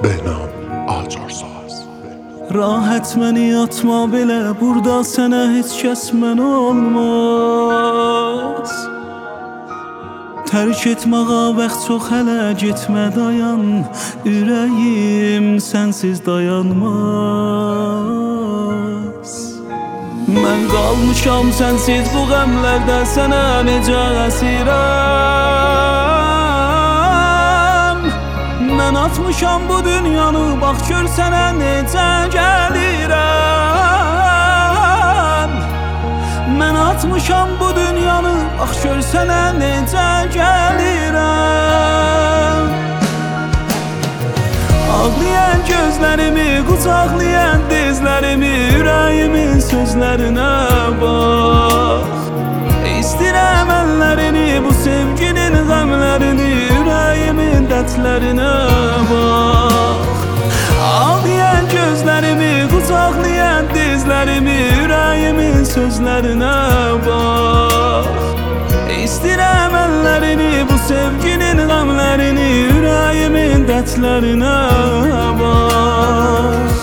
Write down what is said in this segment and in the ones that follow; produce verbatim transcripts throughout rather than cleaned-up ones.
Behnam Açarsaz. Rahat məni atma belə, burada sənə heç kəs mən olmaz. Tərk etməğa vaxt çox hələ, getmə dayan. Ürəyim sənsiz dayanmaz. Mən qalmışam sənsiz bu qəmlərdə, sənə necə əsirəm. Mən atmışam bu dünyanı, bax gör sənə necə gəlirəm. Mən atmışam bu dünyanı, bax gör sənə necə gəlirəm. Ağlayan gözlərimi, qucaqlayan dizlərimi, ürəyimin sözlərinə bax. İstirəm əllərini, bu sevginin qəmlərini, ürəyimin dərdlərinə bax. Ağlayan gözlərimi, qucaqlayan dizlərimi, ürəyimin sözlərinə bax. İstirəm əllərini, bu sevginin qəmlərini, ürəyimin dərdlərinə bax.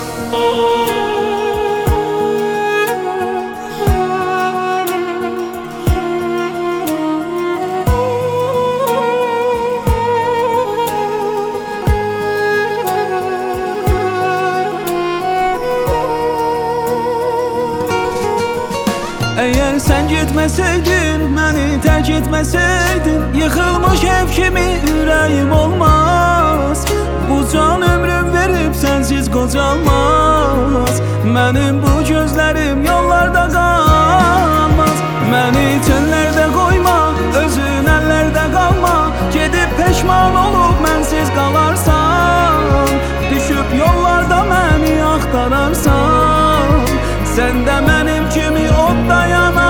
Əgər sən getməsəydin, məni tərk etməsəydin, yıxılmış ev kimi ürəyim olmaz. Bu can ömrüm verib sənsiz qocalmaz. Mənim bu gözlərim yollarda qalmaz. Məni çöllərdə qoyma, özün əllərdə qalma. Gedib peşman olub mənsiz qalarsan, düşüb yollarda məni axtararsan. Sən də mənim kimi odda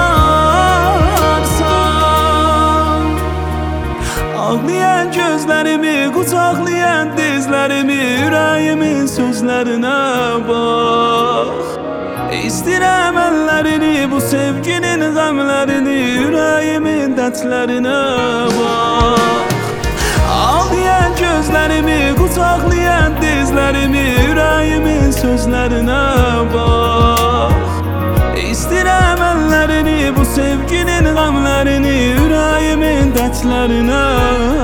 yanarsan. Ağlayan gözlərimi, qucaqlayan dizlərimi, ürəyimin sözlərinə bax. İstirəm əllərini, bu sevginin qəmlərini, ürəyimin dərdlərinə bax. Ağlayan gözlərimi, qucaqlayan dizlərimi, ürəyimin sözlərinə bax. İstirəm əllərini, bu sevginin qəmlərini, ürəyimin dərdlərinə